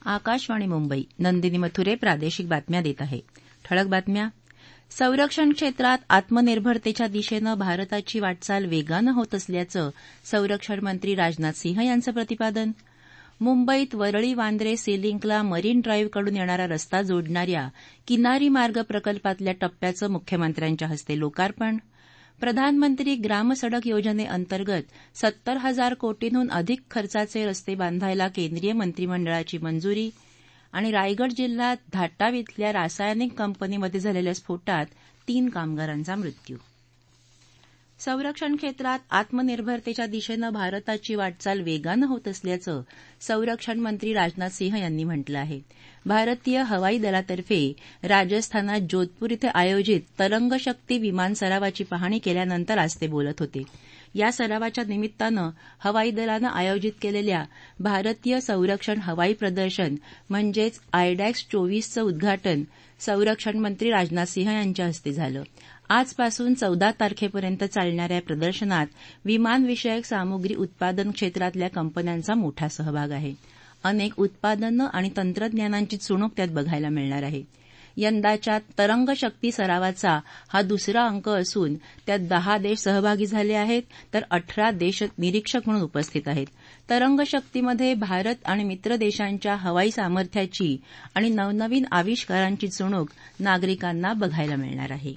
आकाशवाणी मुंबई. नंदिनी मथुरे प्रादेशिक बातम्या देत आहे. ठळक बातम्या. संरक्षण क्षेत्रात आत्मनिर्भरतेच्या दिशेनं भारताची वाटचाल वेगानं होत असल्याचं संरक्षण मंत्री राजनाथ सिंह यांचं प्रतिपादन. मुंबईत वरळी वांद्रे सी लिंकला मरीन ड्राईव्हकडून येणारा रस्ता जोडणाऱ्या किनारी मार्ग प्रकल्पातल्या टप्प्याचं मुख्यमंत्र्यांच्या हस्ते लोकार्पण. प्रधानमंत्री ग्रामसडक योजनेअंतर्गत 70,000 कोटींहून अधिक खर्चाचे रस्ते बांधायला केंद्रीय मंत्रिमंडळाची मंजुरी. आणि रायगड जिल्ह्यात धाटाव इथल्या रासायनिक कंपनीमध्ये झालेल्या स्फोटात 3 कामगारांचा मृत्यू. संरक्षण क्षेत्रात आत्मनिर्भरतेच्या दिशेनं भारताची वाटचाल वेगानं होत असल्याचं संरक्षण मंत्री राजनाथ सिंह यांनी म्हटलं आहे. भारतीय हवाई दलातर्फे राजस्थानात जोधपूर इथं आयोजित तरंग शक्ती विमान सरावाची पाहणी केल्यानंतर आज ते बोलत होते. या सरावाच्या निमित्तानं हवाई दलानं आयोजित केलेल्या भारतीय संरक्षण हवाई प्रदर्शन म्हणजेच आयडॅक्स 24चं उद्घाटन संरक्षण मंत्री राजनाथ सिंह यांच्या हस्ते झालं. आजपासून 14 तारखेपर्यंत चालणाऱ्या प्रदर्शनात विमानविषयक सामुग्री उत्पादन क्षेत्रातल्या कंपन्यांचा मोठा सहभाग आहे. अनेक उत्पादनं आणि तंत्रज्ञानांची चुणूक त्यात बघायला मिळणार आहे. यंदाच्या तरंग शक्ती सरावाचा हा दुसरा अंक असून त्यात 10 देश सहभागी झाले आहेत तर 18 देश निरीक्षक म्हणून उपस्थित आहेत. तरंग शक्तीमध्ये भारत आणि मित्र देशांच्या हवाई सामर्थ्याची आणि नवनवीन आविष्कारांची चुणूक नागरिकांना बघायला मिळणार आहे.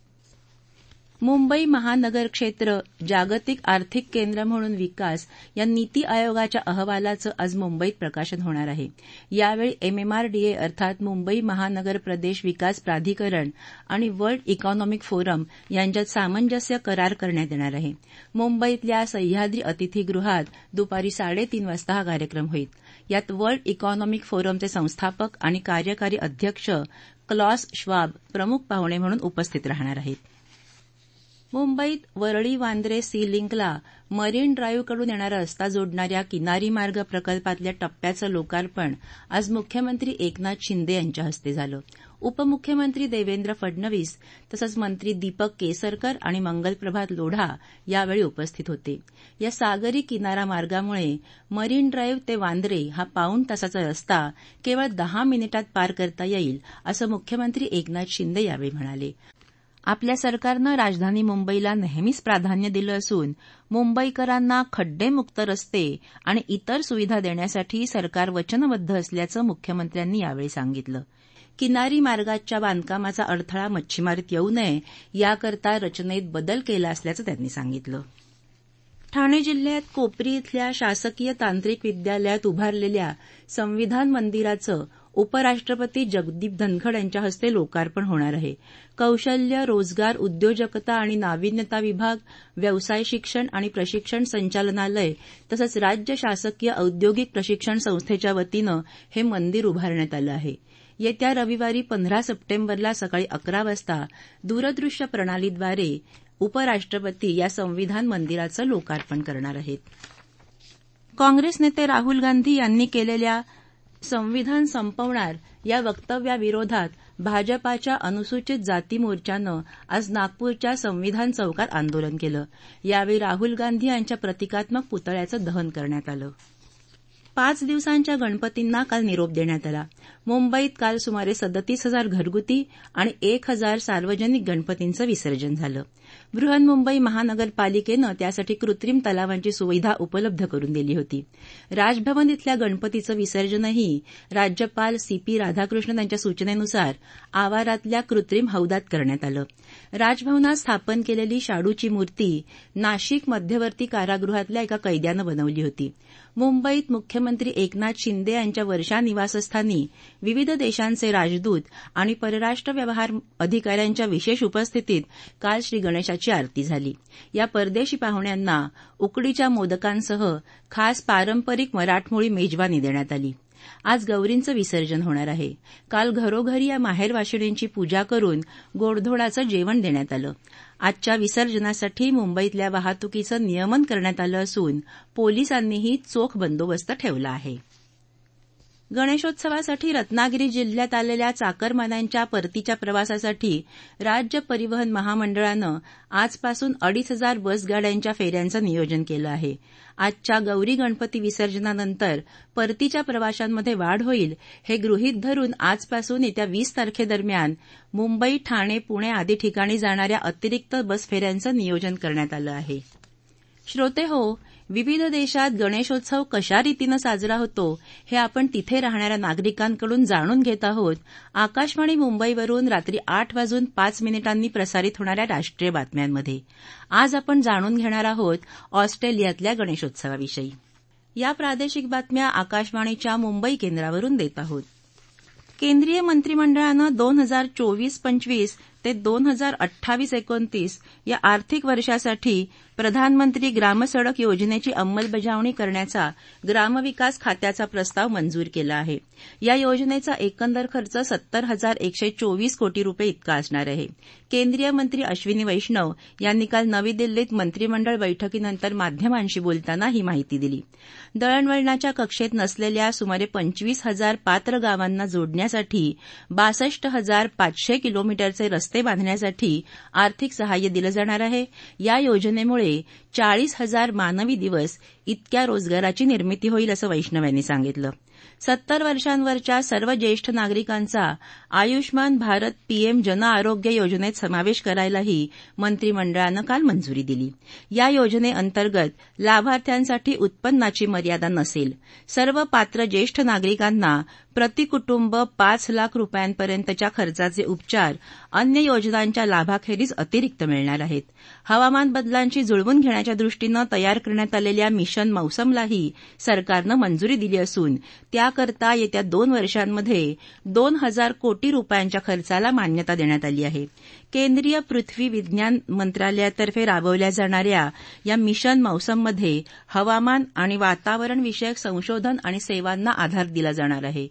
मुंबई महानगर क्षेत्र जागतिक आर्थिक केंद्र म्हणून विकास या नीती आयोगाच्या अहवालाचं आज मुंबईत प्रकाशन होणार आहे. यावेळी MMRDA अर्थात मुंबई महानगर प्रदेश विकास प्राधिकरण आणि वर्ल्ड इकॉनॉमिक फोरम यांच्यात सामंजस्य करार करण्यात येणार आहे. मुंबईतल्या सह्याद्री अतिथीगृहात दुपारी 3:30 वाजता हा कार्यक्रम होईल. यात वर्ल्ड इकॉनॉमिक फोरमचे संस्थापक आणि कार्यकारी अध्यक्ष क्लॉस श्वाब प्रमुख पाहुणे म्हणून उपस्थित राहणार आहेत. मुंबईत वरळी वांद्रे सी लिंकला मरीन ड्राईव्हकडून येणारा रस्ता जोडणाऱ्या किनारी मार्ग प्रकल्पातल्या टप्प्याचं लोकार्पण आज मुख्यमंत्री एकनाथ शिंदे यांच्या हस्ते झालं. उपमुख्यमंत्री देवेंद्र फडणवीस तसंच मंत्री दीपक केसरकर आणि मंगलप्रभात लोढा यावेळी उपस्थित होते. या सागरी किनारा मार्गामुळे मरीन ड्राईव्ह ते वांद्रे हा पाऊण तासाचा रस्ता केवळ 10 मिनिटात पार करता येईल असं मुख्यमंत्री एकनाथ शिंदे यावेळी म्हणाले. आपल्या सरकारनं राजधानी मुंबईला नेहमीच प्राधान्य दिलं असून मुंबईकरांना खड्डेमुक्त रस्ते आणि इतर सुविधा देण्यासाठी सरकार वचनबद्ध असल्याचं मुख्यमंत्र्यांनी यावेळी सांगितलं. किनारी मार्गाच्या बांधकामाचा अडथळा मच्छीमारीत येऊ नये याकरता रचनेत बदल केला असल्याचं त्यांनी सांगितलं. ठाणे जिल्ह्यात कोपरी इथल्या शासकीय तांत्रिक विद्यालयात उभारलेल्या संविधान मंदिराचं उपराष्ट्रपती जगदीप धनखड यांच्या हस्ते लोकार्पण होणार आहे. कौशल्य, रोजगार, उद्योजकता आणि नाविन्यता विभाग, व्यवसाय शिक्षण आणि प्रशिक्षण संचालनालय तसंच राज्य शासकीय औद्योगिक प्रशिक्षण संस्थेच्या वतीनं हे मंदिर उभारण्यात आलं आहे. येत्या रविवारी 15 सप्टेंबरला सकाळी 11 वाजता दूरदृश्य प्रणालीद्वारे उपराष्ट्रपती या संविधान मंदिराचं लोकार्पण करणार आहेत. काँग्रेस नेते राहुल गांधी यांनी केलेल्या संविधान संपवणार या वक्तव्याविरोधात भाजपाच्या अनुसूचित जाती मोर्चानं आज नागपूरच्या संविधान चौकात आंदोलन केलं. यावेळी राहुल गांधी यांच्या प्रतिकात्मक पुतळ्याचं दहन करण्यात आलं. 5 दिवसांच्या गणपतींना काल निरोप देण्यात आला. मुंबईत काल सुमारे 37,000 घरगुती आणि 1,000 सार्वजनिक गणपतींचं विसर्जन झालं. बृहन्मुंबई महानगरपालिकेनं त्यासाठी कृत्रिम तलावांची सुविधा उपलब्ध करून दिली होती. राजभवन इथल्या गणपतीचं विसर्जनही राज्यपाल CP राधाकृष्णन यांच्या सूचनेनुसार आवारातल्या कृत्रिम हौदात करण्यात आलं. राजभवनात स्थापन केलेली शाडूची मूर्ती नाशिक मध्यवर्ती कारागृहातल्या एका कैद्यानं बनवली होती. मुंबईत मुख्यमंत्री एकनाथ शिंदे यांच्या वर्षा निवासस्थानी विविध देशांचे राजदूत आणि परराष्ट्र व्यवहार अधिकाऱ्यांच्या विशेष उपस्थितीत काल श्री गणेशाची आरती झाली. या परदेशी पाहुण्यांना उकडीच्या मोदकांसह खास पारंपरिक मराठमोळी मेजवानी देण्यात आली. आज गौरींचं विसर्जन होणार आहे. काल घरोघरी या माहेरवाशिणींची पूजा करून गोडधोडाचं जेवण देण्यात आलं. आजच्या विसर्जनासाठी मुंबईतल्या वाहतुकीचं नियमन करण्यात आलं असून पोलिसांनीही चोख बंदोबस्त ठेवला आहे. गणेशोत्सवासाठी रत्नागिरी जिल्ह्यात आलेल्या चाकरमान्यांच्या परतीच्या प्रवासासाठी राज्य परिवहन महामंडळानं आजपासून 2,500 बसगाड्यांच्या फेऱ्यांचं नियोजन केलं आहे. आजच्या गौरी गणपती विसर्जनानंतर परतीच्या प्रवाशांमध्ये वाढ होईल हे गृहीत धरून आजपासून येत्या 20 तारखेदरम्यान मुंबई, ठाणे, पुणे आदी ठिकाणी जाणाऱ्या अतिरिक्त बस फेऱ्यांचं नियोजन करण्यात आलं आहे. श्रोतेहो, विविध देशात गणेशोत्सव कशा रीतीनं साजरा होतो हे आपण तिथे राहणाऱ्या नागरिकांकडून जाणून घेत आहोत. आकाशवाणी मुंबईवरून रात्री 8:05 प्रसारित होणाऱ्या राष्ट्रीय बातम्यांमध्ये आज आपण जाणून घेणार आहोत ऑस्ट्रेलियातल्या गणेशोत्सवाविषयी. या प्रादेशिक बातम्या आकाशवाणीच्या मुंबई केंद्रावरून देत आहोत. केंद्रीय मंत्रिमंडळानं 2024-25 ते 2028-29 या आर्थिक वर्षासाठी प्रधानमंत्री ग्रामसडक योजनेची अंमलबजावणी करण्याचा ग्रामविकास खात्याचा प्रस्ताव मंजूर केला आहे. या योजनेचा एकंदर खर्च 70,124 कोटी रुपये इतका असणार आहे. केंद्रीय मंत्री अश्विनी वैष्णव यांनी काल नवी दिल्लीत मंत्रिमंडळ बैठकीनंतर माध्यमांशी बोलताना ही माहिती दिली. दळणवळणाच्या कक्षेत नसलेल्या सुमारे 25,000 पात्र गावांना जोडण्यासाठी 62,500 किलोमीटरचे रस्ते बांधण्यासाठी आर्थिक सहाय्य दिलं जाणार आहे. या योजनेमुळे 40,000 मानवी दिवस इतक्या रोजगाराची निर्मिती होईल असं वैष्णव यांनी सांगितलं. 70 वर्षांवरच्या सर्व ज्येष्ठ नागरिकांचा आयुष्मान भारत पीएम जन आरोग्य योजनेत समावेश करायलाही मंत्रिमंडळानं काल मंजुरी दिली. या योजनेअंतर्गत लाभार्थ्यांसाठी उत्पन्नाची मर्यादा नसेल. सर्व पात्र ज्येष्ठ नागरिकांना प्रतिकुटुंब 5 लाख रुपयांपर्यंतच्या खर्चाचे उपचार अन्य योजनांच्या लाभाखेरीज अतिरिक्त मिळणार आहेत. हवामान बदलांची जुळवून घेण्याच्या दृष्टीनं तयार करण्यात आलेल्या मिशन मौसमलाही सरकारनं मंजुरी दिली असून त्याकरता येत्या 2 वर्षांमध्ये 2,000 कोटी रुपयांच्या खर्चाला मान्यता देण्यात आली आहे. केंद्रीय पृथ्वी विज्ञान मंत्रालयातर्फे राबवल्या जाणाऱ्या या मिशन मौसममध्ये हवामान आणि वातावरण विषयक संशोधन आणि सेवांना आधार दिला जाणार आहे.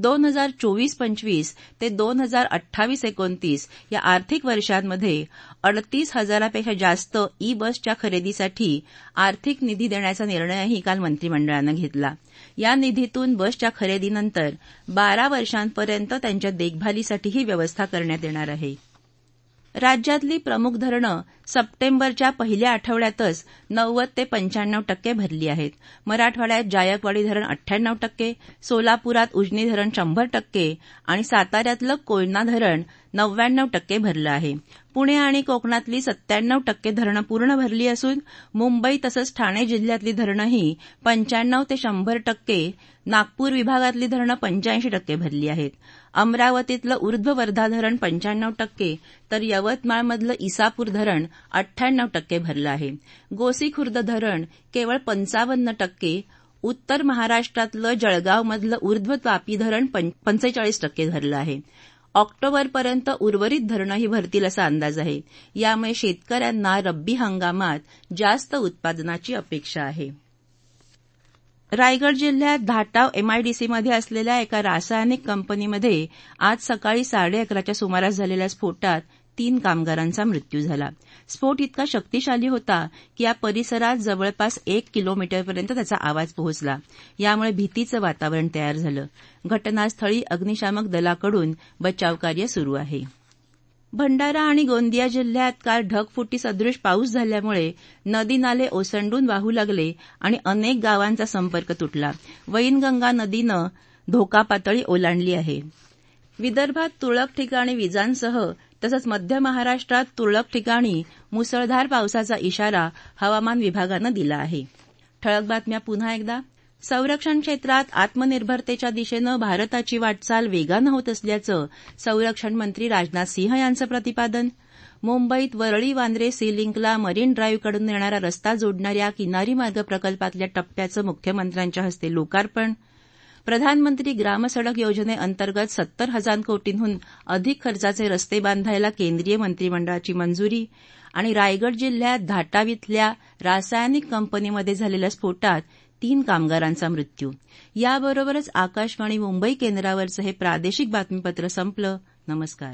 2024-25 ते 2028-29 या आर्थिक वर्षांमध्ये 38,000पेक्षा जास्त ई बसच्या खरेदीसाठी आर्थिक निधी देण्याचा निर्णयही काल मंत्रिमंडळानं घेतला. या निधीतून बसच्या खरेदीनंतर 12 वर्षांपर्यंत त्यांच्या देखभालीसाठीही व्यवस्था करण्यात येणार आहे. राज्यातली प्रमुख धरणं सप्टेंबरच्या पहिल्या आठवड्यातच 90 ते 95% भरली आहेत. मराठवाड्यात जायकवाडी धरण 98%, सोलापुरात उजनी धरण 100% आणि साताऱ्यातलं कोयना धरण 99% भरलं आहे. पुणे आणि कोकणातली 97% धरणं पूर्ण भरली असून मुंबई तसंच ठाणे जिल्ह्यातली धरणंही 95 ते 100%, नागपूर विभागातली धरणं 85% भरली आहेत. अमरावतीतलं ऊर्ध्व वर्धा धरण 95%, तर यवतमाळमधलं इसापूर धरण 98% भरलं आहे. गोसीखुर्द धरण केवळ 55%, उत्तर महाराष्ट्रातलं जळगावमधलं ऊर्ध्व तापी धरण 45% भरलं आहे. ऑक्टोबरपर्यंत उर्वरित धरणंही भरतील असा अंदाज आहे. यामुळे शेतकऱ्यांना रब्बी हंगामात जास्त उत्पादनाची अपेक्षा आहे. रायगड जिल्ह्यात धाटाव एमआयडीसीमध्ये असलेल्या एका रासायनिक कंपनीमध्ये आज सकाळी 11:30च्या सुमारास झालेल्या स्फोटात 3 कामगारांचा मृत्यू झाला. स्फोट इतका शक्तिशाली होता की या परिसरात जवळपास 1 किलोमीटरपर्यंत त्याचा आवाज पोहोचला. यामुळे भीतीचं वातावरण तयार झालं. घटनास्थळी अग्निशामक दलाकडून बचावकार्य सुरू आहे. भंडारा आणि गोंदिया जिल्ह्यात काल ढगफुटी सदृश पाऊस झाल्यामुळे नदी नाले ओसंडून वाहू लागले आणि अनेक गावांचा संपर्क तुटला. वैनगंगा नदीनं धोका पातळी ओलांडली आहे. विदर्भात तुरळक ठिकाणी विजांसह तसंच मध्य महाराष्ट्रात तुरळक ठिकाणी मुसळधार पावसाचा इशारा हवामान विभागानं दिला आहे. ठळक बातम्या पुन्हा एकदा. संरक्षण क्षेत्रात आत्मनिर्भरतेच्या दिशेनं भारताची वाटचाल वेगानं होत असल्याचं संरक्षण मंत्री राजनाथ सिंह यांचं प्रतिपादन. मुंबईत वरळी वांद्रे सी लिंकला मरीन ड्राईव्हकडून येणारा रस्ता जोडणाऱ्या किनारी मार्ग प्रकल्पातल्या टप्प्याचं मुख्यमंत्र्यांच्या हस्ते लोकार्पण. प्रधानमंत्री ग्रामसडक योजनेअंतर्गत 70,000 कोटींहून अधिक खर्चाचे रस्ते बांधायला केंद्रीय मंत्रिमंडळाची मंजुरी. आणि रायगड जिल्ह्यात धाटाव इथल्या रासायनिक कंपनीमध्ये झालेल्या स्फोटात 3 कामगारांचा मृत्यू. याबरोबरच आकाशवाणी मुंबई केंद्रावरचं हे प्रादेशिक बातमीपत्र संपलं. नमस्कार.